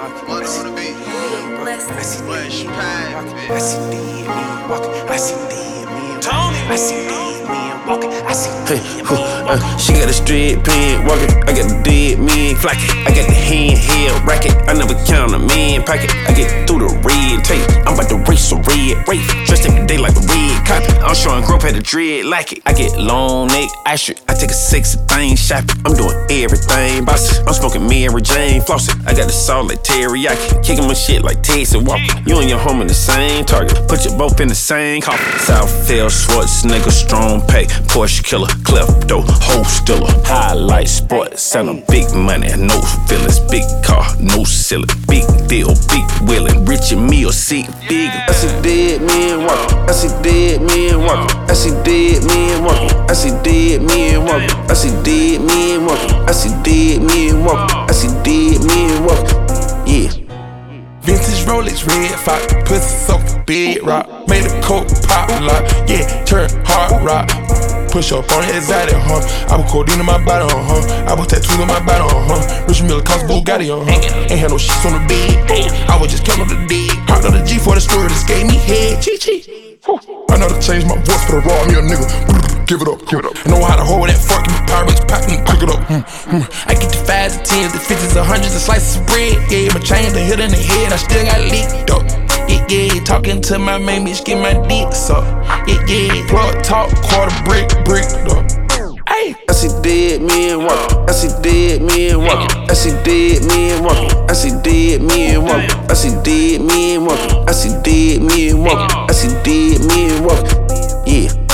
What on the beat? I see What's dead private? men walking. I see dead men walking. I see dead men walking. I see dead men walking. I see dead men walking. She got a straight pen walking. I got the dead men flocking. I got the handheld racket. I never count a man pocket. I get through the red tape. I'm about to race a red race. Dressed every day like a red copy. I'm showing growth at the dread like it. I get long neck ice strip. I take a sexy thing shopping. I'm doing everything bossy. I'm smoking Mary Jane flossing. I got the salt like teriyaki. Kicking my shit like Texas Walker. You and your home in the same target. Put you both in the same coffin. Southfield, Schwarzenegger, strong pay. Porsche killer, klepto, hoe stiller. Highlight sports, and a big money, no feelings. Big car, no ceiling. Big deal, big willing. Rich and meal, seat big. I see dead men walking. I see dead men walking. I see dead men walking. I see dead men walking. I see dead men walking. I see dead men walking. I see dead men walking. Yeah. Vintage Rolex, red fox, pussy soaked, big rock. Made a coke pop lock, yeah, turn hard rock. Push up on his exotic, I put codeine in my body, I put tattoos on my body, Rich Miller cost Bugatti, Ain't had no shit on the bed, I was just counting the dead. Hopped on the G for the story, just gave me head, cheat. I know to change my voice for the raw, me a nigga. Give it up. I know how to hold that fucking pirates, pack and pick it up. I get the 5s, the 10s, the 50s, the 100s, the slices of bread. Yeah, my chain, the hit in the head, I still got leaked up. Yeah, talking to my main bitch, get my dick sucked. Yeah, plug talk, quarter brick up. Ay. I see dead men walking. I see dead men walking. I see dead men walking. I see dead men walking. I see dead men walking. I see dead men walking. I see dead men walking. Yeah.